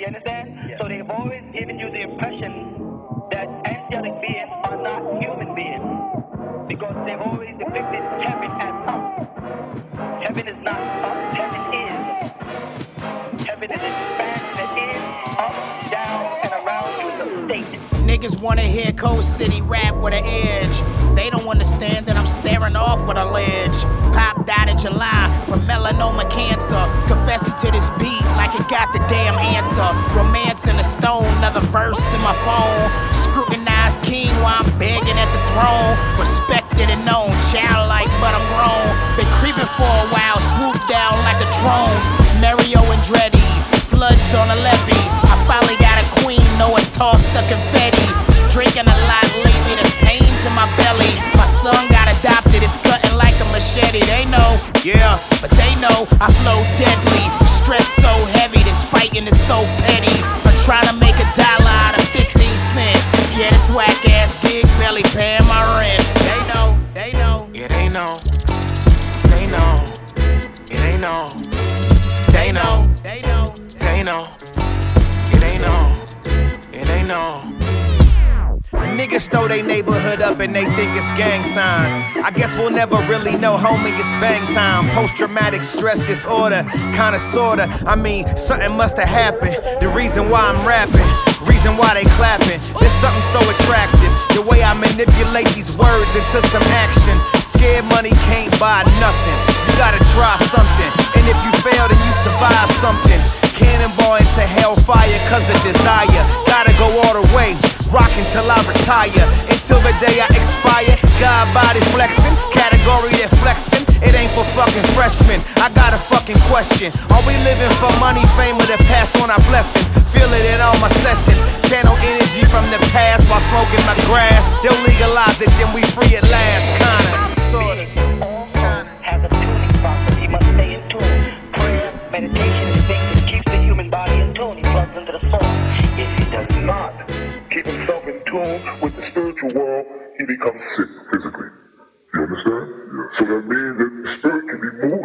You understand? So they've always given you the impression that angelic beings are not human beings. Because they've always depicted heaven as up. Heaven is not up, heaven is. Heaven is expansion, it is up, down, and around you is a state. Niggas wanna hear Coast City rap with an edge. They don't understand that I'm staring off with a ledge. Pop died in July from melanoma cancer. Confessing to this beat like it got the damn answer. Romance in a stone, another verse in my phone. Scrutinized king while I'm begging at the throne. Respected and known, childlike but I'm grown. Been creeping for a while, swooped down like a drone. Mario Andretti, floods on a levee. I finally got a queen, no one tossed the confetti. Drinking a lot lately, there's pains in my belly. My son got adopted, it's cutting like a machete. They know, yeah, but they know I flow deadly. Stress so heavy, this fighting is so petty. I'm trying to make $1 out of 15 cents. Yeah, this whack ass gig belly paying my rent. They know, they know. Yeah, they know. They know. Yeah, they know. They know. They know. They know. Yeah, they know. Yeah, they know. Niggas throw they neighborhood up and they think it's gang signs. I guess we'll never really know, homie, it's bang time. Post-traumatic stress disorder, kinda sorta. I mean, something must have happened. The reason why I'm rapping, reason why they clapping. There's something so attractive, the way I manipulate these words into some action. Scared money can't buy nothing. You gotta try something, and if you fail, then you survive something. Cannonball into hellfire cause of desire. Gotta go all the way, rock until I retire. Until the day I expire. God body flexing, category that flexing. It ain't for fucking freshmen. I got a fucking question. Are we living for money, fame, or to pass on our blessings? Feel it in all my sessions. Channel energy from the past while smoking my grass. They'll legalize it, then we free at last. Kinda, sorta. Has a tuning process. He must stay in tune. Prayer, meditation is things that keeps the human body in tune. He plugs into the soul. If he does not keep himself in tune with the spiritual world, he becomes sick physically. You understand? Yeah. So that means that the spirit can be moved